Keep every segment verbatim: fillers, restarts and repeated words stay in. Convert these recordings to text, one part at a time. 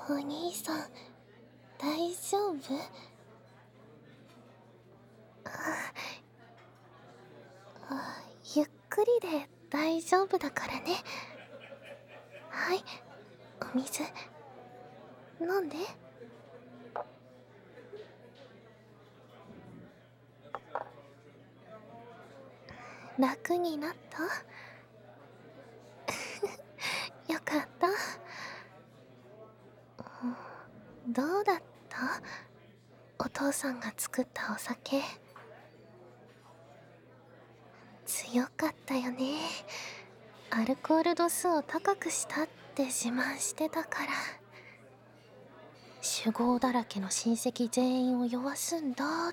お兄さん、大丈夫？あ、ゆっくりで大丈夫だからね。はい、お水飲んで。楽になった？よかった。どうだった？お父さんが作ったお酒。強かったよね。アルコール度数を高くしたって自慢してたから。酒豪だらけの親戚全員を酔わすんだって。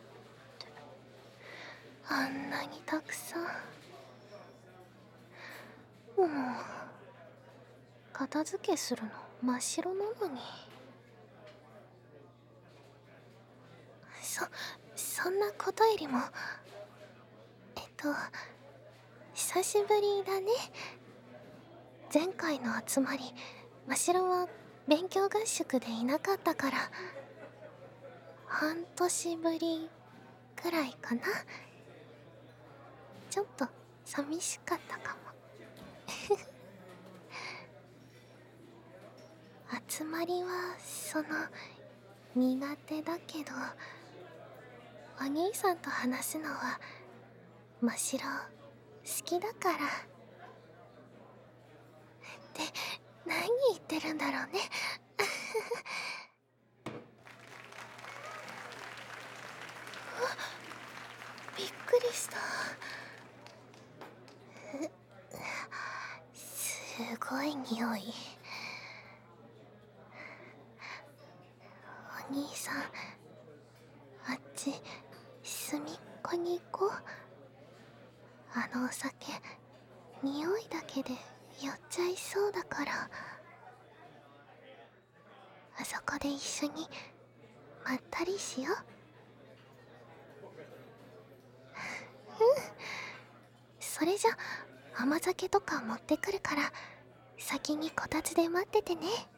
あんなにたくさん。もう片付けするの真っ白なのに。そそんなことよりも、えっと久しぶりだね。前回の集まり、真白は勉強合宿でいなかったから半年ぶりくらいかな。ちょっと寂しかったかも。集まりはその苦手だけど、お兄さんと話すのは真白好きだから。って何言ってるんだろうね。びっくりした。すごい匂い。お兄さん、あっち隅っこに行こう。あのお酒、匂いだけで酔っちゃいそうだから。あそこで一緒にまったりしよう。うん。それじゃ甘酒とか持ってくるから先にこたつで待っててね。